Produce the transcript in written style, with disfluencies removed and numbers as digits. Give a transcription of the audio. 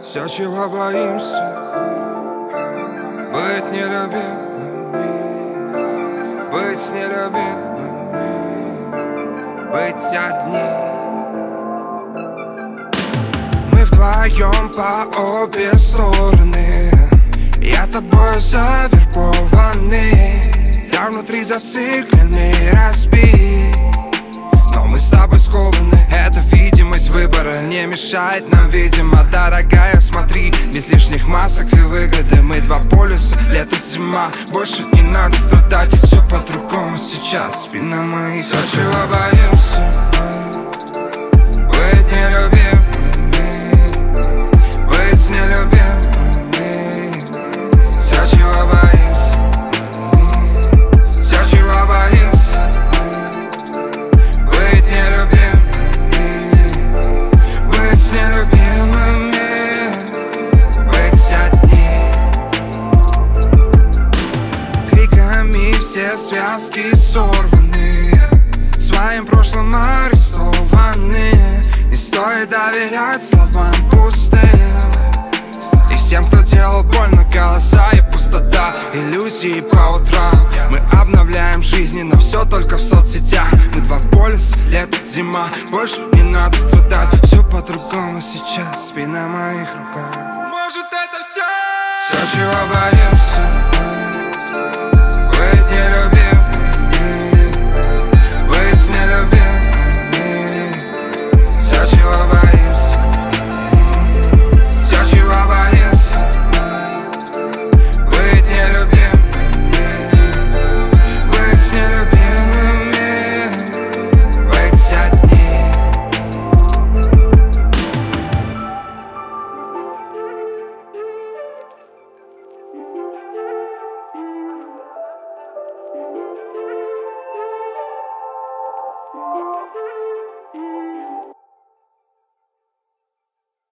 Все, чего боимся, быть нелюбимыми, быть нелюбимыми, быть одни. Мы вдвоем по обе стороны, я тобой завербованный. Я внутри зацикленный, разбит, но мы с тобой скованы. Эта видимость выбора не мешает нам, видимо. Дорогая, смотри, без лишних масок и выгоды. Мы два полюса, лето, зима, больше не надо страдать. Все по-другому сейчас, спина мои. Все, чего боимся, быть нелюбимыми, быть нелюбимыми. Все, чего боимся, все, чего боимся, быть нелюбимыми, быть нелюбимыми, быть одни. Криками все связки